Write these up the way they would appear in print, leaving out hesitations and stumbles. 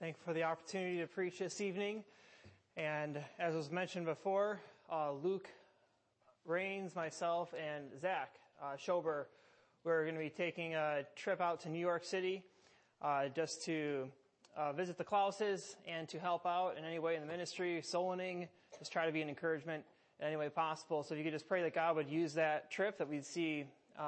Thankful for the opportunity to preach this evening. And as was mentioned before, Luke Rains, myself, and Zach Schober, we're going to be taking a trip out to New York City just to visit the Klauses and to help out in any way in the ministry, soul winning, just try to be an encouragement in any way possible. So if you could just pray that God would use that trip, that we'd see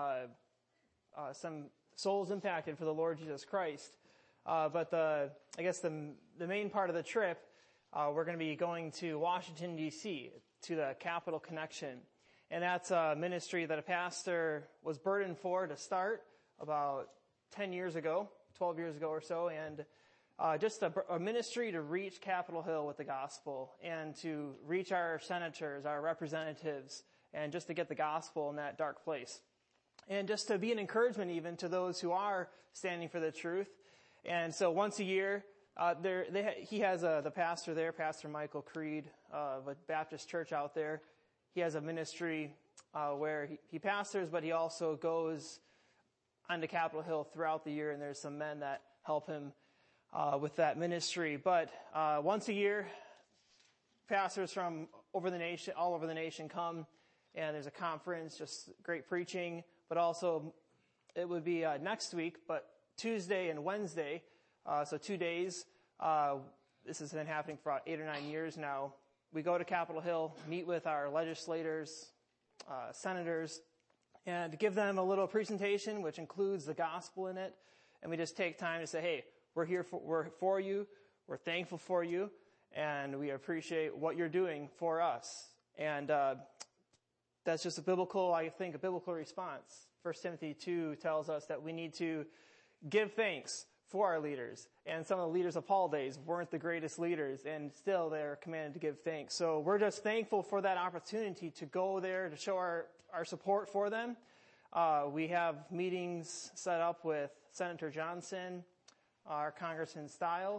some souls impacted for the Lord Jesus Christ. But the main part of the trip, we're going to be going to Washington, D.C., to the Capital Connection. And that's a ministry that a pastor was burdened for to start about 10 years ago, 12 years ago or so, and just a ministry to reach Capitol Hill with the gospel and to reach our senators, our representatives, and just to get the gospel in that dark place. And just to be an encouragement even to those who are standing for the truth. And so once a year, he has the pastor there, Pastor Michael Creed of a Baptist church out there. He has a ministry where he pastors, but he also goes onto Capitol Hill throughout the year, and there's some men that help him with that ministry. But once a year, pastors from all over the nation come, and there's a conference, just great preaching. But also, it would be next week, but Tuesday and Wednesday, so 2 days. This has been happening for about 8 or 9 years now. We go to Capitol Hill, meet with our legislators, senators, and give them a little presentation, which includes the gospel in it. And we just take time to say, hey, we're for you, we're thankful for you, and we appreciate what you're doing for us. And that's just a biblical response. 1 Timothy 2 tells us that we need to give thanks for our leaders. And some of the leaders of Paul's days weren't the greatest leaders, and still they're commanded to give thanks. So we're just thankful for that opportunity to go there to show our support for them. We have meetings set up with Senator Johnson, our Congressman Stile,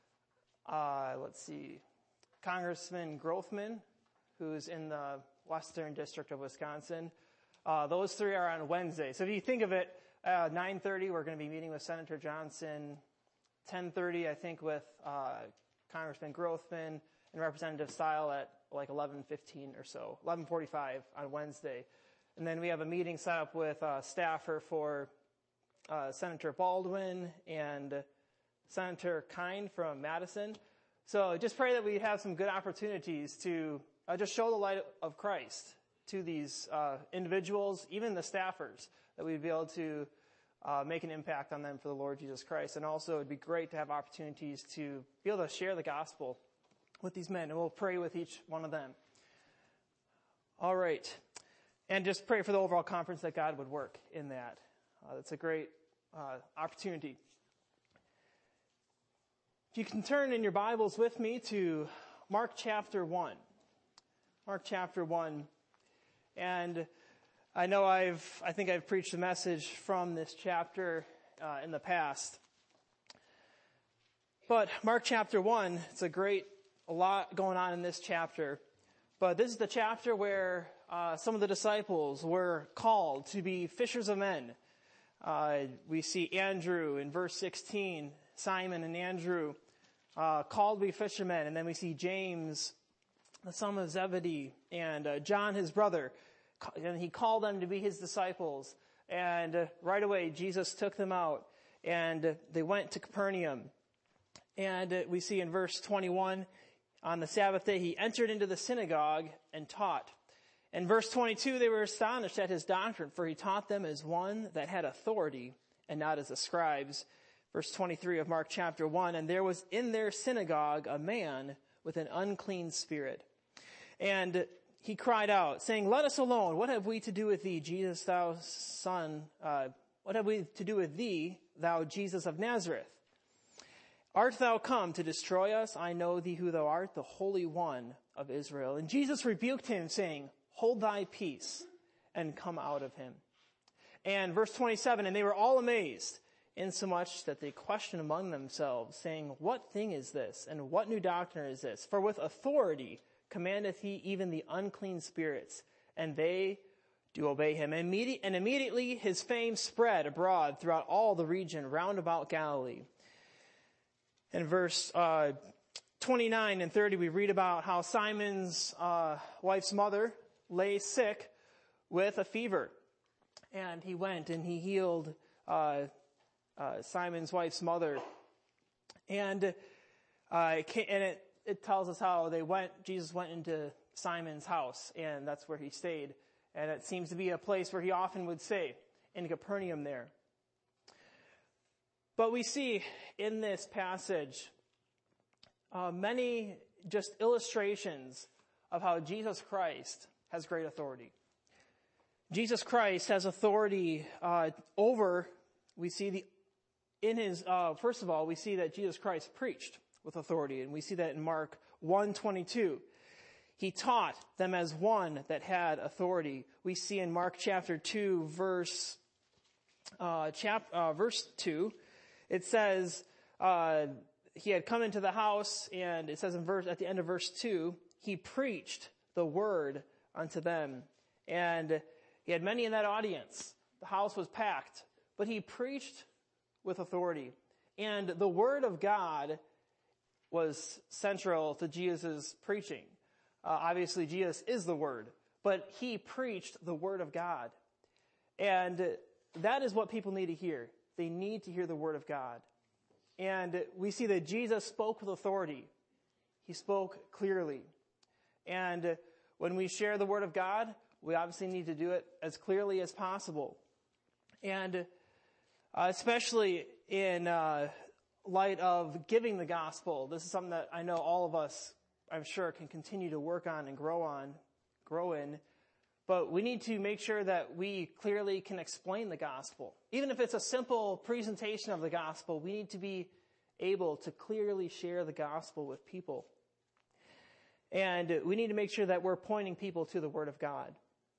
Congressman Grothman, who's in the Western District of Wisconsin. Those three are on Wednesday. So if you think of it, 9:30, we're going to be meeting with Senator Johnson. 10:30, I think, with Congressman Grothman and Representative Stile at like 11:15 or so, 11:45 on Wednesday. And then we have a meeting set up with a staffer for Senator Baldwin and Senator Kine from Madison. So just pray that we have some good opportunities to just show the light of Christ to these individuals, even the staffers, that we'd be able to make an impact on them for the Lord Jesus Christ. And also, it'd be great to have opportunities to be able to share the gospel with these men, and we'll pray with each one of them. All right. And just pray for the overall conference that God would work in that. That's a great opportunity. If you can turn in your Bibles with me to Mark chapter 1. Mark chapter 1. And I know I think I've preached a message from this chapter in the past. But Mark chapter 1, it's a lot going on in this chapter. But this is the chapter where some of the disciples were called to be fishers of men. We see Andrew in verse 16, Simon and Andrew called to be fishermen. And then we see James, the son of Zebedee, and John, his brother. And he called them to be his disciples. And right away, Jesus took them out, and they went to Capernaum. And we see in verse 21, on the Sabbath day, he entered into the synagogue and taught. In verse 22, they were astonished at his doctrine, for he taught them as one that had authority and not as the scribes. Verse 23 of Mark chapter 1, and there was in their synagogue a man with an unclean spirit. And he cried out, saying, let us alone. What have we to do with thee, Jesus, thou son? What have we to do with thee, thou Jesus of Nazareth? Art thou come to destroy us? I know thee who thou art, the Holy One of Israel. And Jesus rebuked him, saying, hold thy peace, and come out of him. And verse 27, and they were all amazed, insomuch that they questioned among themselves, saying, what thing is this? And what new doctrine is this? For with authority commandeth he even the unclean spirits, and they do obey him. And immediately his fame spread abroad throughout all the region round about Galilee. In verse 29 and 30, we read about how Simon's wife's mother lay sick with a fever. And he went and he healed Simon's wife's mother. And it tells us how Jesus went into Simon's house, and that's where he stayed. And it seems to be a place where he often would stay, in Capernaum there. But we see in this passage many just illustrations of how Jesus Christ has great authority. Jesus Christ has authority over, we see first of all, we see that Jesus Christ preached with authority, and we see that in Mark 1:22. He taught them as one that had authority. We see in Mark chapter 2, verse 2, it says, he had come into the house, and it says at the end of verse 2, he preached the word unto them. And he had many in that audience. The house was packed, but he preached with authority. And the word of God was central to Jesus' preaching. Obviously, Jesus is the Word, but he preached the Word of God. And that is what people need to hear. They need to hear the Word of God. And we see that Jesus spoke with authority. He spoke clearly. And when we share the Word of God, we obviously need to do it as clearly as possible. And especially in light of giving the gospel, this is something that I know all of us, I'm sure, can continue to work on and grow in. But we need to make sure that we clearly can explain the gospel. Even if it's a simple presentation of the gospel, we need to be able to clearly share the gospel with people. And we need to make sure that we're pointing people to the Word of God.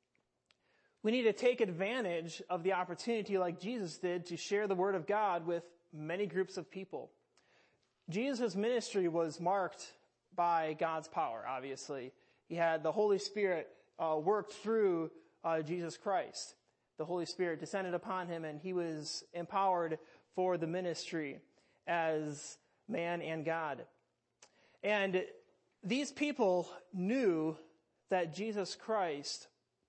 We need to take advantage of the opportunity, like Jesus did, to share the Word of God with many groups of people. Jesus' ministry was marked by God's power, obviously. He had the Holy Spirit worked through Jesus Christ. The Holy Spirit descended upon him, and he was empowered for the ministry as man and God. And these people knew that Jesus Christ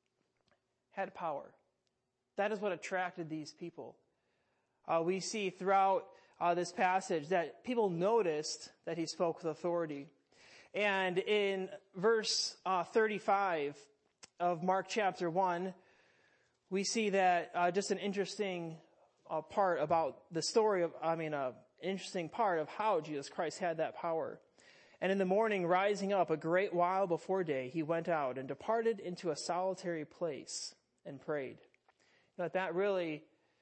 had power. That is what attracted these people. We see throughout this passage that people noticed that he spoke with authority. And in verse 35 of Mark chapter 1, we see that just an interesting part about the story interesting part of how Jesus Christ had that power. And in the morning, rising up a great while before day, he went out and departed into a solitary place and prayed. But that really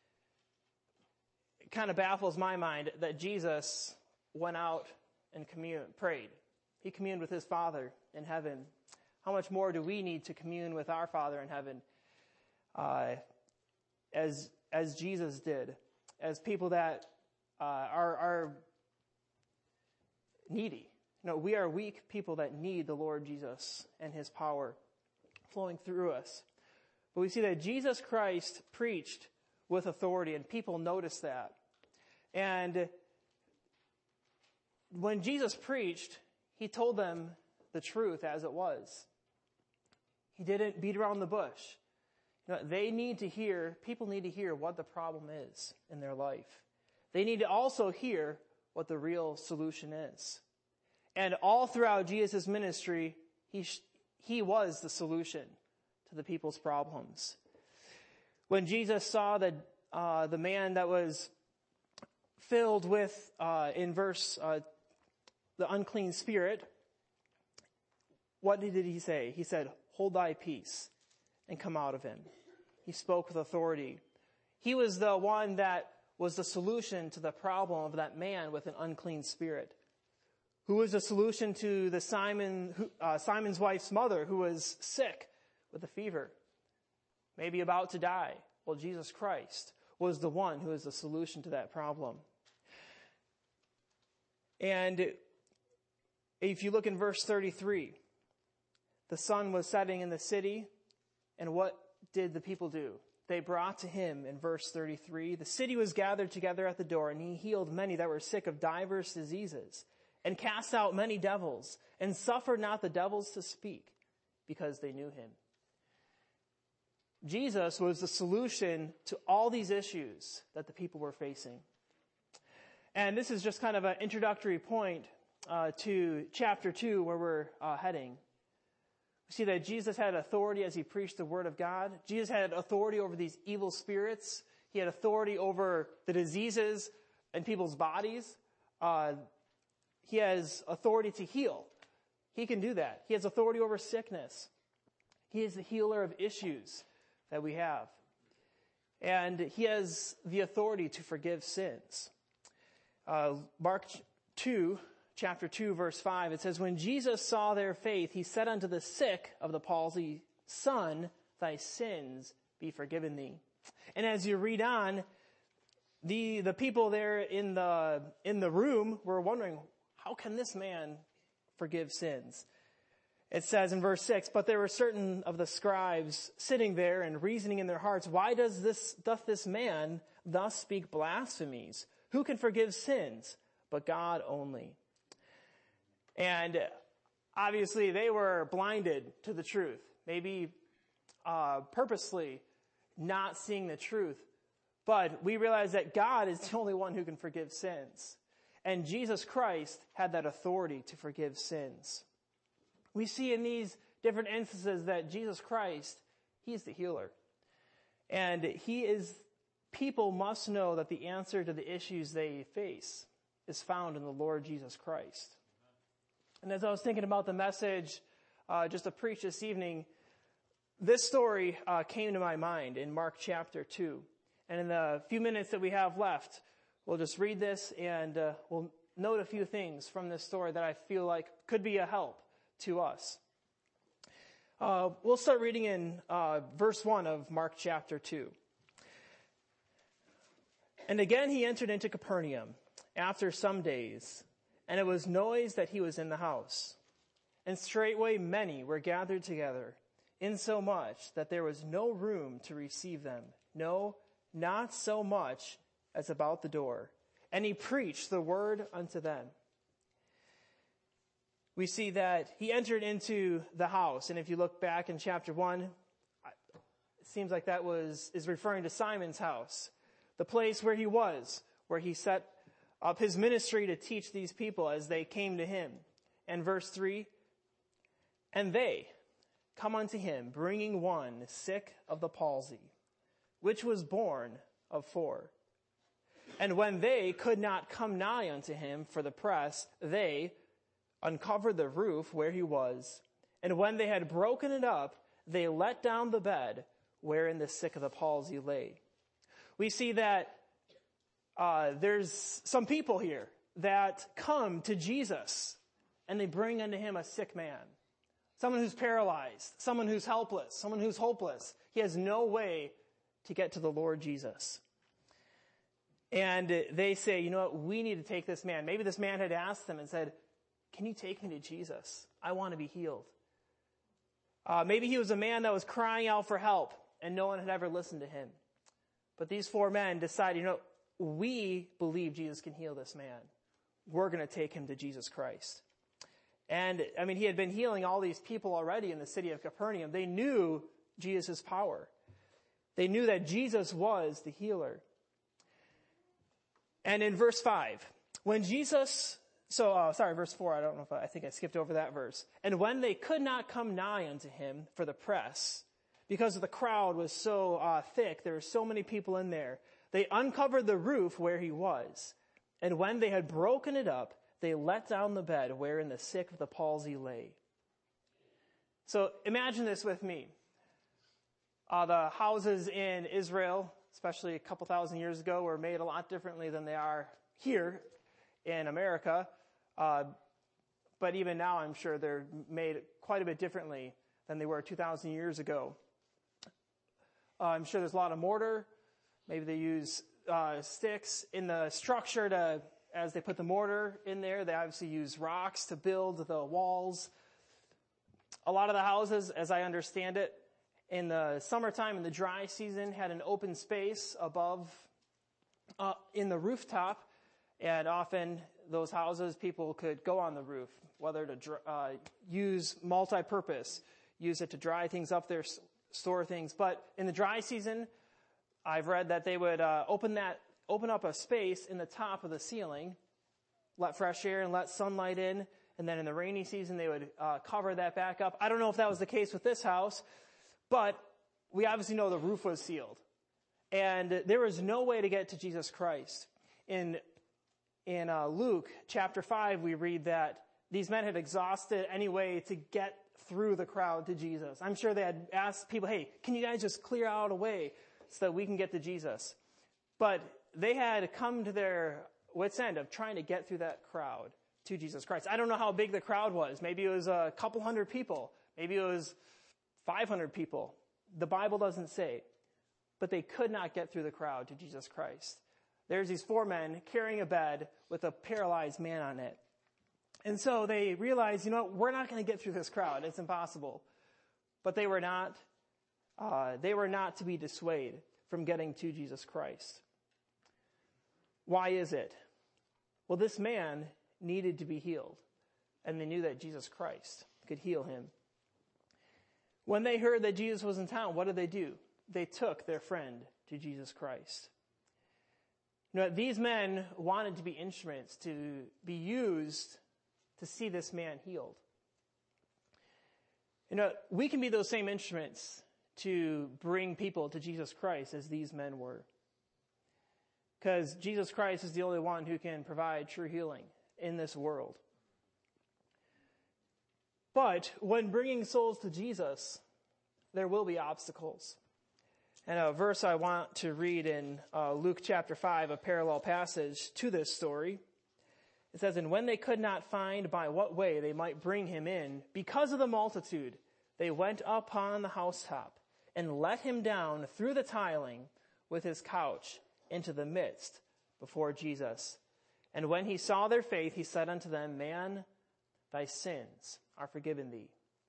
kind of baffles my mind that Jesus went out and prayed. He communed with his Father in heaven. How much more do we need to commune with our Father in heaven as Jesus did, as people that are needy? We are weak people that need the Lord Jesus and his power flowing through us. But we see that Jesus Christ preached with authority, and people noticed that. And when Jesus preached, he told them the truth as it was. He didn't beat around the bush. People need to hear what the problem is in their life. They need to also hear what the real solution is. And all throughout Jesus' ministry, he was the solution to the people's problems. When Jesus saw the man that was filled with, in verse, the unclean spirit, what did he say? He said, "Hold thy peace and come out of him." He spoke with authority. He was the one that was the solution to the problem of that man with an unclean spirit. Who was the solution to the Simon's wife's mother, who was sick with a fever, maybe about to die? Well, Jesus Christ was the one who is the solution to that problem. And if you look in verse 33, the sun was setting in the city, and what did the people do? they brought to him, in verse 33, the city was gathered together at the door, and he healed many that were sick of divers diseases, and cast out many devils, and suffered not the devils to speak, because they knew him. Jesus was the solution to all these issues that the people were facing. And this is just kind of an introductory point to chapter 2, where we're heading. We see that Jesus had authority as he preached the word of God. Jesus had authority over these evil spirits. He had authority over the diseases in people's bodies. He has authority to heal. He can do that. He has authority over sickness. He is the healer of issues that we have. And he has the authority to forgive sins. Mark 2, chapter 2, verse 5, it says, when Jesus saw their faith, he said unto the sick of the palsy, Son, thy sins be forgiven thee. And as you read on, the people there in the room were wondering, how can this man forgive sins? It says in verse 6, but there were certain of the scribes sitting there and reasoning in their hearts, why doth this man thus speak blasphemies? Who can forgive sins but God only? And obviously they were blinded to the truth, maybe purposely not seeing the truth. But we realize that God is the only one who can forgive sins. And Jesus Christ had that authority to forgive sins. We see in these different instances that Jesus Christ, he's the healer. And people must know that the answer to the issues they face is found in the Lord Jesus Christ. And as I was thinking about the message just to preach this evening, this story came to my mind in Mark chapter 2. And in the few minutes that we have left, we'll just read this and we'll note a few things from this story that I feel like could be a help to us. We'll start reading in verse 1 of Mark chapter 2. And again he entered into Capernaum after some days, and it was noised that he was in the house. And straightway many were gathered together, insomuch that there was no room to receive them, no, not so much as about the door. And he preached the word unto them. We see that he entered into the house. And if you look back in chapter 1, it seems like that is referring to Simon's house, the place where he was, where he set up his ministry to teach these people as they came to him. And verse 3, and they come unto him, bringing one sick of the palsy, which was born of 4. And when they could not come nigh unto him for the press, they uncovered the roof where he was. And when they had broken it up, they let down the bed wherein the sick of the palsy lay. We see that there's some people here that come to Jesus and they bring unto him a sick man. Someone who's paralyzed, someone who's helpless, someone who's hopeless. He has no way to get to the Lord Jesus. And they say, you know what, we need to take this man. Maybe this man had asked them and said, can you take me to Jesus? I want to be healed. Maybe he was a man that was crying out for help and no one had ever listened to him. But these 4 men decided, you know, we believe Jesus can heal this man. We're going to take him to Jesus Christ. And, I mean, he had been healing all these people already in the city of Capernaum. They knew Jesus' power. They knew that Jesus was the healer. And in verse 5, when Jesus, verse 4, I think I skipped over that verse. And when they could not come nigh unto him for the press, because the crowd was so thick, there were so many people in there, they uncovered the roof where he was. And when they had broken it up, they let down the bed wherein the sick of the palsy lay. So imagine this with me. The houses in Israel, especially a couple thousand years ago, were made a lot differently than they are here in America. But even now, I'm sure they're made quite a bit differently than they were 2,000 years ago. I'm sure there's a lot of mortar. Maybe they use sticks in the structure as they put the mortar in there. They obviously use rocks to build the walls. A lot of the houses, as I understand it, in the summertime, in the dry season, had an open space above in the rooftop, and often those houses, people could go on the roof, whether to use multi-purpose, use it to dry things up there, store things. But in the dry season, I've read that they would open up a space in the top of the ceiling, let fresh air and let sunlight in, and then in the rainy season, they would cover that back up. I don't know if that was the case with this house, but we obviously know the roof was sealed. And there was no way to get to Jesus Christ. In Luke chapter 5, we read that these men had exhausted any way to get through the crowd to Jesus. I'm sure they had asked people, hey, can you guys just clear out a way so that we can get to Jesus? But they had come to their wits' end of trying to get through that crowd to Jesus Christ. I don't know how big the crowd was. Maybe it was a couple hundred people. Maybe it was 500 people. The Bible doesn't say. But they could not get through the crowd to Jesus Christ. There's these 4 men carrying a bed with a paralyzed man on it. And so they realized, we're not going to get through this crowd. It's impossible. But they were not to be dissuaded from getting to Jesus Christ. Why is it? Well, this man needed to be healed, and they knew that Jesus Christ could heal him. When they heard that Jesus was in town, what did they do? They took their friend to Jesus Christ. These men wanted to be instruments to be used to see this man healed. We can be those same instruments to bring people to Jesus Christ as these men were. Because Jesus Christ is the only one who can provide true healing in this world. But when bringing souls to Jesus, there will be obstacles. And a verse I want to read in Luke chapter 5, a parallel passage to this story. It says, "And when they could not find by what way they might bring him in, because of the multitude, they went upon the housetop and let him down through the tiling with his couch into the midst before Jesus. And when he saw their faith, he said unto them, Man, thy sins are forgiven thee."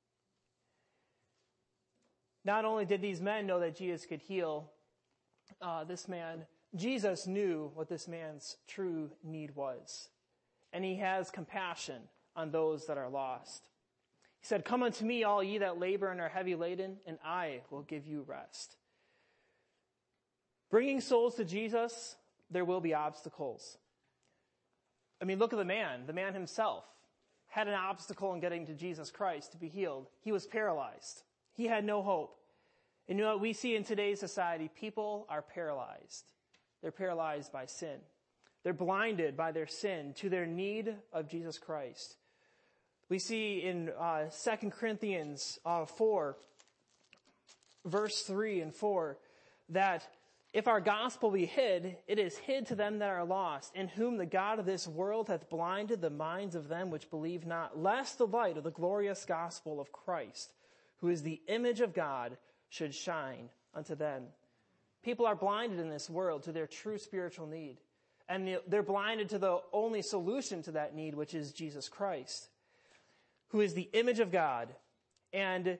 Not only did these men know that Jesus could heal this man, Jesus knew what this man's true need was. And he has compassion on those that are lost. He said, "Come unto me, all ye that labor and are heavy laden, and I will give you rest." Bringing souls to Jesus, there will be obstacles. Look at the man himself had an obstacle in getting to Jesus Christ to be healed. He was paralyzed. He had no hope. And what we see in today's society, people are paralyzed. They're paralyzed by sin. They're blinded by their sin to their need of Jesus Christ. We see in 2 Corinthians 4, verse 3 and 4, that if our gospel be hid, it is hid to them that are lost, in whom the God of this world hath blinded the minds of them which believe not, lest the light of the glorious gospel of Christ, who is the image of God, should shine unto them. People are blinded in this world to their true spiritual need. And they're blinded to the only solution to that need, which is Jesus Christ, who is the image of God. And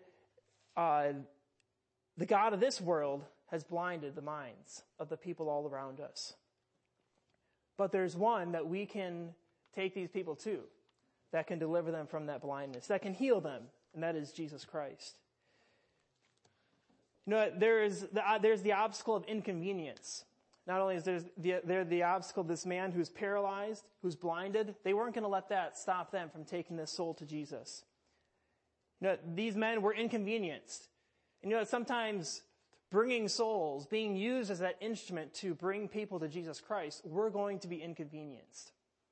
the God of this world has blinded the minds of the people all around us. But there's one that we can take these people to, that can deliver them from that blindness, that can heal them, and that is Jesus Christ. There's the obstacle of inconvenience. Not only is there the obstacle of this man who's paralyzed, who's blinded, they weren't going to let that stop them from taking this soul to Jesus. These men were inconvenienced. And sometimes bringing souls, being used as that instrument to bring people to Jesus Christ, we're going to be inconvenienced.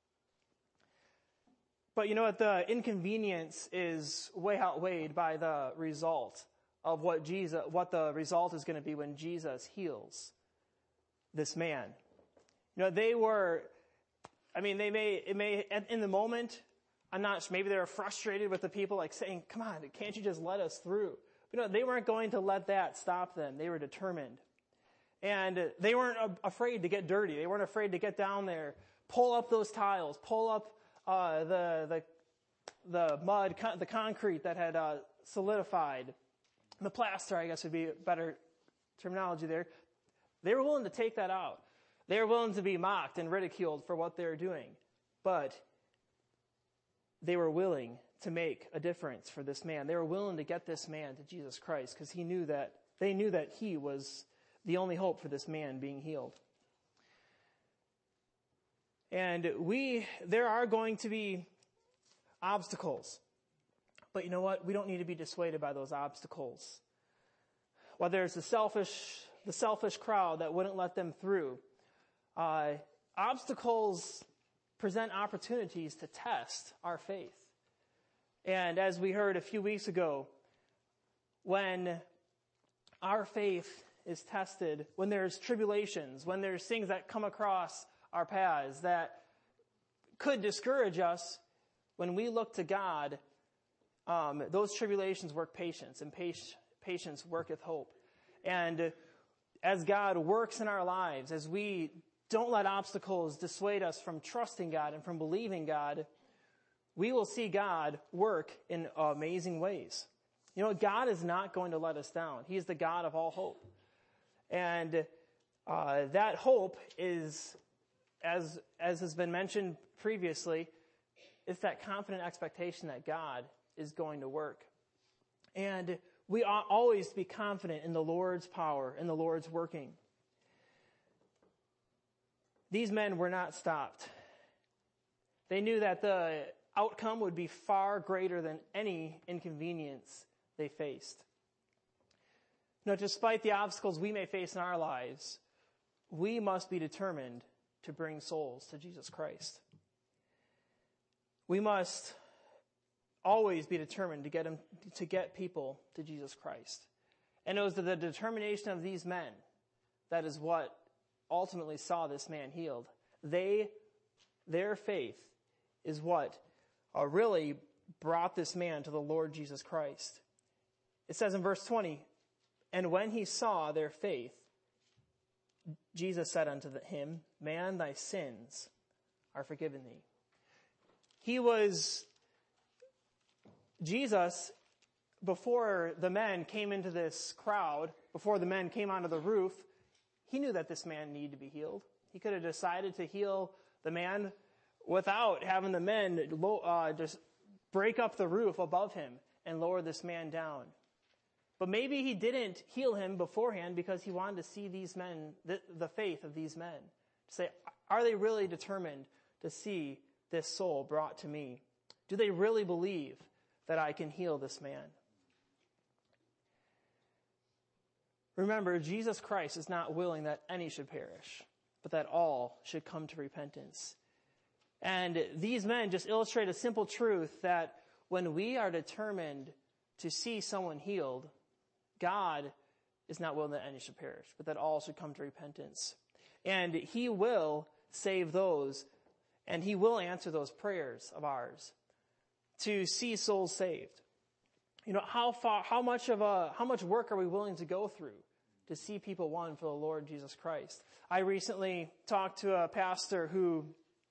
But the inconvenience is way outweighed by the result of what the result is going to be when Jesus heals this man. They were, in the moment, I'm not sure, maybe they were frustrated with the people, like saying, "Come on, can't you just let us through?" But they weren't going to let that stop them. They were determined. And they weren't afraid to get dirty. They weren't afraid to get down there, pull up those tiles, pull up the mud, the concrete that had solidified, the plaster, I guess would be a better terminology there, they were willing to take that out. They were willing to be mocked and ridiculed for what they were doing. But they were willing to make a difference for this man. They were willing to get this man to Jesus Christ because they knew that he was the only hope for this man being healed. And there are going to be obstacles. But you know what? We don't need to be dissuaded by those obstacles. Whether it's the selfish crowd that wouldn't let them through. Obstacles present opportunities to test our faith. And as we heard a few weeks ago, when our faith is tested, when there's tribulations, when there's things that come across our paths that could discourage us, when we look to God, those tribulations work patience, and patience worketh hope. And as God works in our lives, as we don't let obstacles dissuade us from trusting God and from believing God, we will see God work in amazing ways. You know, God is not going to let us down. He is the God of all hope. And that hope is, as has been mentioned previously, it's that confident expectation that God is going to work. And we ought always be confident in the Lord's power and the Lord's working. These men were not stopped. They knew that the outcome would be far greater than any inconvenience they faced. Now, despite the obstacles we may face in our lives, we must be determined to bring souls to Jesus Christ. We must always be determined to get people to Jesus Christ. And it was the determination of these men that is what ultimately saw this man healed. Their faith is what really brought this man to the Lord Jesus Christ. It says in verse 20, "And when he saw their faith, Jesus said unto him, Man, thy sins are forgiven thee." Jesus, before the men came into this crowd, before the men came onto the roof, he knew that this man needed to be healed. He could have decided to heal the man without having the men just break up the roof above him and lower this man down. But maybe he didn't heal him beforehand because he wanted to see these men, the faith of these men. To say, are they really determined to see this soul brought to me? Do they really believe that I can heal this man? Remember, Jesus Christ is not willing that any should perish, but that all should come to repentance. And these men just illustrate a simple truth that when we are determined to see someone healed, God is not willing that any should perish, but that all should come to repentance. And he will save those, and he will answer those prayers of ours to see souls saved. You know, how much work are we willing to go through to see people won for the Lord Jesus Christ? I recently talked to a pastor who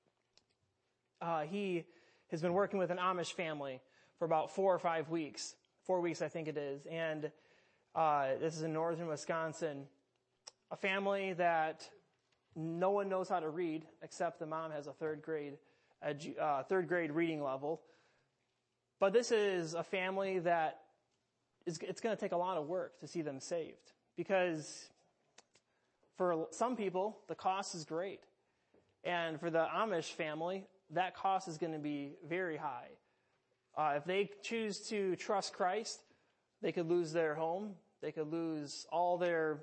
he has been working with an Amish family for about 4 or 5 weeks. 4 weeks, I think it is. And this is in northern Wisconsin. A family that no one knows how to read except the mom has a third grade reading level. But this is a family that it's going to take a lot of work to see them saved, because for some people, the cost is great. And for the Amish family, that cost is going to be very high. If they choose to trust Christ, they could lose their home. They could lose all their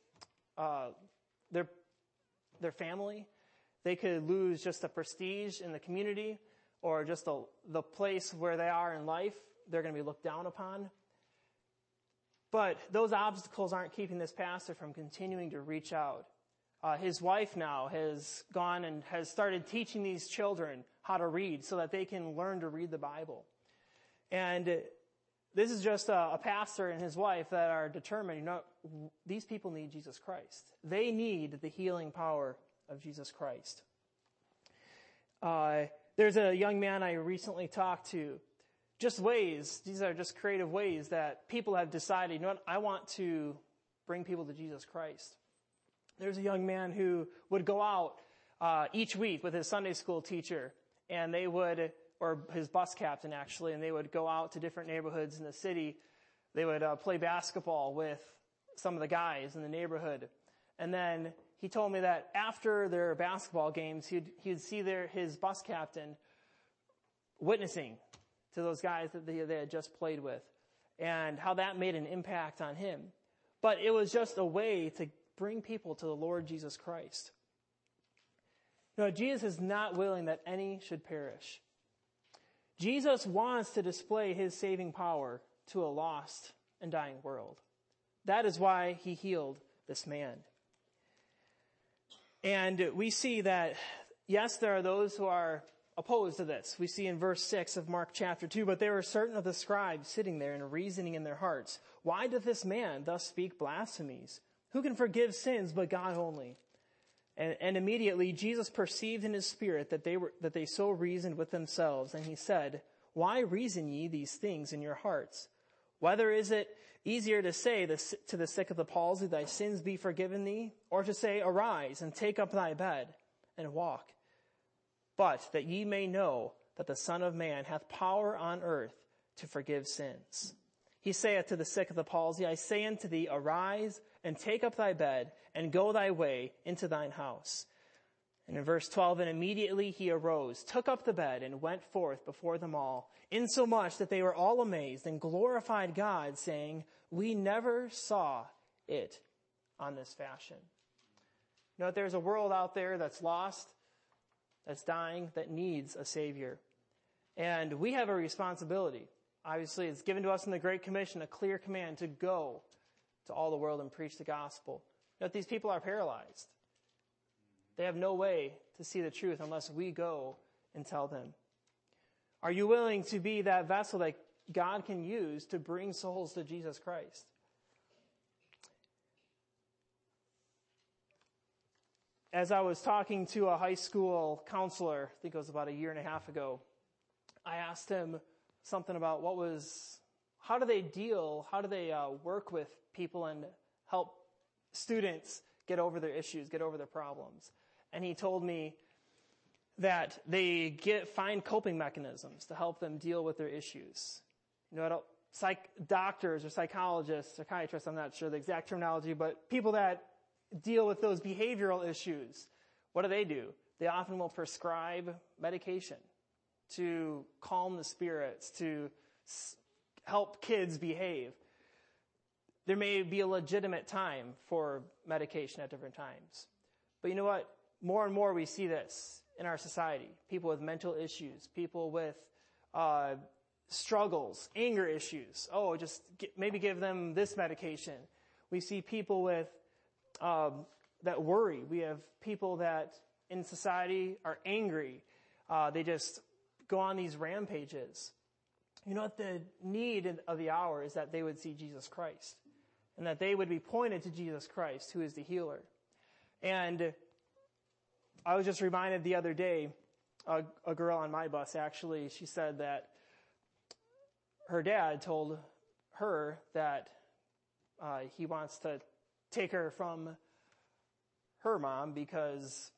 family. They could lose just the prestige in the community, or just the place where they are in life. They're going to be looked down upon. But those obstacles aren't keeping this pastor from continuing to reach out. His wife now has gone and has started teaching these children how to read so that they can learn to read the Bible. And this is just a pastor and his wife that are determined, these people need Jesus Christ. They need the healing power of Jesus Christ. There's a young man I recently talked to just ways, these are just creative ways that people have decided, you know what, I want to bring people to Jesus Christ. There's a young man who would go out each week with his Sunday school teacher, and they would, or his bus captain actually, and they would go out to different neighborhoods in the city. They would play basketball with some of the guys in the neighborhood. And then he told me that after their basketball games, he'd see his bus captain witnessing to those guys that they had just played with, and how that made an impact on him. But it was just a way to bring people to the Lord Jesus Christ. Jesus is not willing that any should perish. Jesus wants to display his saving power to a lost and dying world. That is why he healed this man. And we see that, yes, there are those who are opposed to this. We see in verse 6 of Mark chapter 2, but there were certain of the scribes sitting there and reasoning in their hearts, why doth this man thus speak blasphemies? Who can forgive sins but God only? And immediately Jesus perceived in his spirit that they so reasoned with themselves, and he said, why reason ye these things in your hearts? Whether is it easier to say to the sick of the palsy, thy sins be forgiven thee, or to say, arise and take up thy bed and walk? But that ye may know that the Son of Man hath power on earth to forgive sins. He saith to the sick of the palsy, I say unto thee, arise and take up thy bed and go thy way into thine house. And in verse 12, and immediately he arose, took up the bed, and went forth before them all, insomuch that they were all amazed and glorified God, saying, we never saw it on this fashion. You know, there's a world out there that's lost, that's dying, that needs a Savior. And we have a responsibility. Obviously, it's given to us in the Great Commission, a clear command to go to all the world and preach the gospel. But these people are paralyzed. They have no way to see the truth unless we go and tell them. Are you willing to be that vessel that God can use to bring souls to Jesus Christ? As I was talking to a high school counselor, I think it was about a year and a half ago, I asked him something about how do they work with people and help students get over their issues, get over their problems. And he told me that they find coping mechanisms to help them deal with their issues. You know, doctors or psychologists, psychiatrists, I'm not sure the exact terminology, but people that deal with those behavioral issues, what do? They often will prescribe medication to calm the spirits, to help kids behave. There may be a legitimate time for medication at different times. But you know what? More and more we see this in our society. People with mental issues, people with struggles, anger issues. Maybe give them this medication. We see people with that worry. We have people that in society are angry. They just go on these rampages. You know what? The need of the hour is that they would see Jesus Christ, and that they would be pointed to Jesus Christ, who is the healer. And I was just reminded the other day, a girl on my bus, actually, she said that her dad told her that he wants to take her from her mom because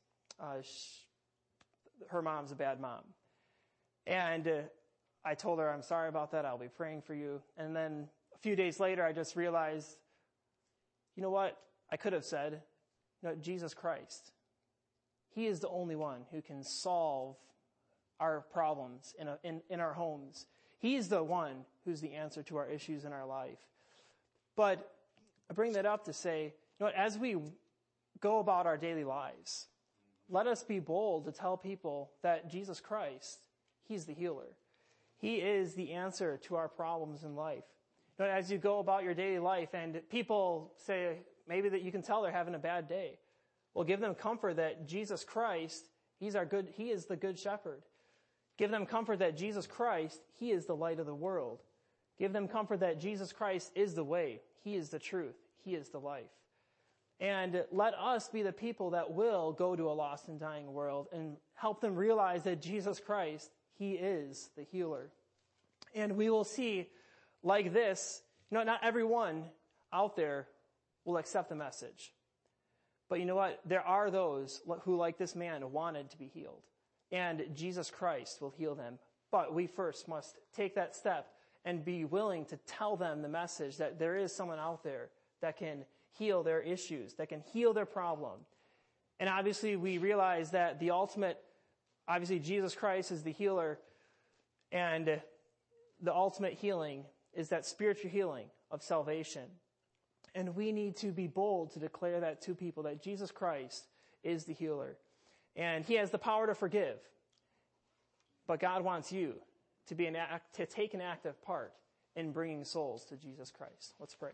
her mom's a bad mom. And I told her, I'm sorry about that. I'll be praying for you. And then a few days later, I just realized, you know what? I could have said, no, Jesus Christ. He is the only one who can solve our problems in our homes. He's the one who's the answer to our issues in our life. But I bring that up to say, you know what, as we go about our daily lives, let us be bold to tell people that Jesus Christ, He's the healer. He is the answer to our problems in life. You know, as you go about your daily life and people say maybe that you can tell they're having a bad day, well, give them comfort that Jesus Christ, He is the good shepherd. Give them comfort that Jesus Christ, He is the light of the world. Give them comfort that Jesus Christ is the way. He is the truth. He is the life. And let us be the people that will go to a lost and dying world and help them realize that Jesus Christ, He is the healer. And we will see, like this, not everyone out there will accept the message. But you know what? There are those who, like this man, wanted to be healed. And Jesus Christ will heal them. But we first must take that step and be willing to tell them the message that there is someone out there that can heal their issues, that can heal their problem. And obviously we realize that obviously Jesus Christ is the healer, and the ultimate healing is that spiritual healing of salvation. And we need to be bold to declare that to people, that Jesus Christ is the healer. And he has the power to forgive. But God wants you to take an active part in bringing souls to Jesus Christ. Let's pray.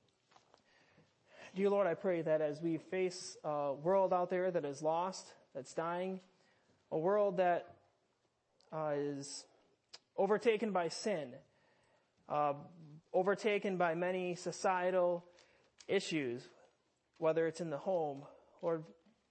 Dear Lord, I pray that as we face a world out there that is lost, that's dying, a world that is overtaken by sin, overtaken by many societal issues, whether it's in the home, Lord,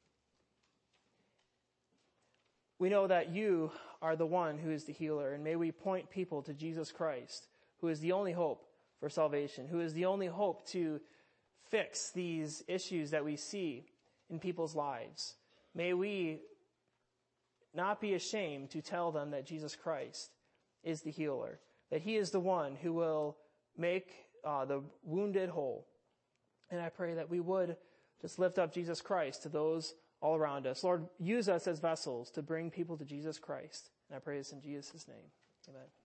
we know that you are the one who is the healer, and may we point people to Jesus Christ, who is the only hope for salvation, who is the only hope to fix these issues that we see in people's lives. May we not be ashamed to tell them that Jesus Christ is the healer, that he is the one who will make the wounded whole. And I pray that we would just lift up Jesus Christ to those all around us. Lord, use us as vessels to bring people to Jesus Christ. And I pray this in Jesus' name. Amen.